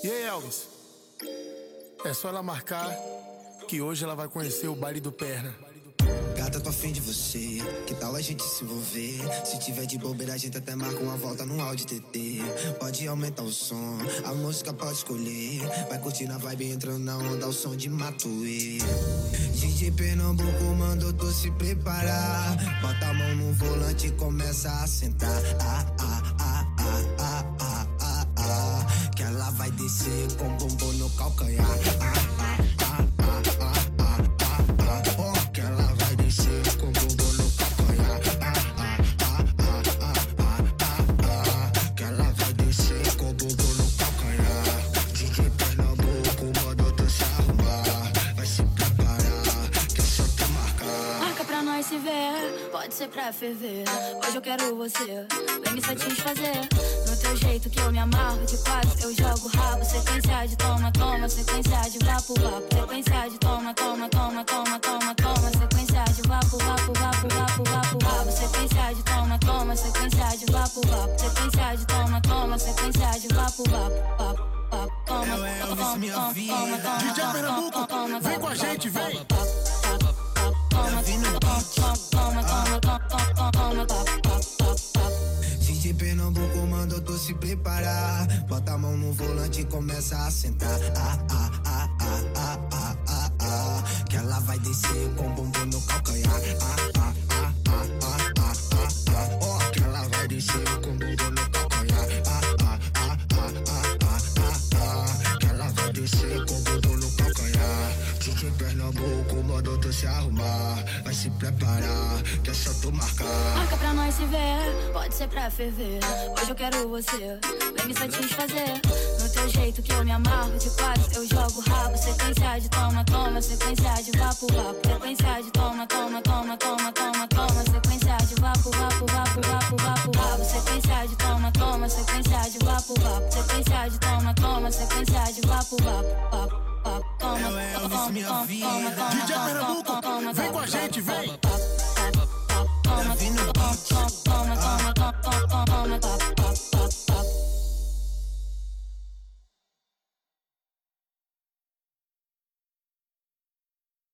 E aí, Elvis? É só ela marcar que hoje ela vai conhecer o baile do Perna. Gata, tô afim de você, que tal a gente se envolver? Se tiver de bobeira, a gente até marca uma volta no áudio TT. Pode aumentar o som, a música pode escolher. Vai curtir na vibe, entrando na onda, o som de Matuê. DJ Pernambuco mandou tu se preparar. Bota a mão no volante e começa a sentar. Que ela vai descer com bumbum no calcanhar. Que ela vai descer com bumbum no calcanhar. Que ela vai descer com bumbum no calcanhar. DJ Pernambuco mandou tu se arrumar. Vai se preparar, que é só tu marcar. Marca pra nós se ver, pode ser pra ferver. Hoje eu quero você, vem me satisfazer. No teu jeito que eu me amarro, de quatro eu jogo rabo. Sequência de toma, toma, sequência de vapo, vapo. Sequência de toma, toma, toma, toma, toma, toma. Sequência de vapo, vapo, vapo, vapo, vapo, vapo. Sequência de toma, toma, sequência de vapo, vapo. Sequência de toma, toma, sequência de vapo, vapo, vapo, vapo. Toma, toma, minha vida. toma, toma, DJ Pernambuco, vem com a gente, vem! DJ Pernambuco mandou tu se preparar. Bota a mão no volante e começa a sentar. Que ela vai descer com bumbum no calcanhar. Que ela vai descer com bumbum no calcanhar. Que ela vai descer com bumbum no calcanhar. DJ Pernambuco mandou tu se arrumar. Vai se preparar, que é só tu marcar. Marca pra nós se ver, pode ser pra ferver. Hoje eu quero você, vem me satisfazer. No teu jeito que eu me amarro, de quatro eu jogo rabo. Sequência de toma, toma, sequência de vapo, vapo. Sequência de toma, toma, toma, toma, toma, toma. Sequência de vapo, vapo, vapo, vapo, vapo, vapo. Sequência de toma, toma, sequência de vapo, vapo. Sequência de toma, toma, sequência de vapo, vapo, vapo. Toma, toma, minha vida. DJ Pernambuco, vem com a gente, vem! Tá vindo o beat.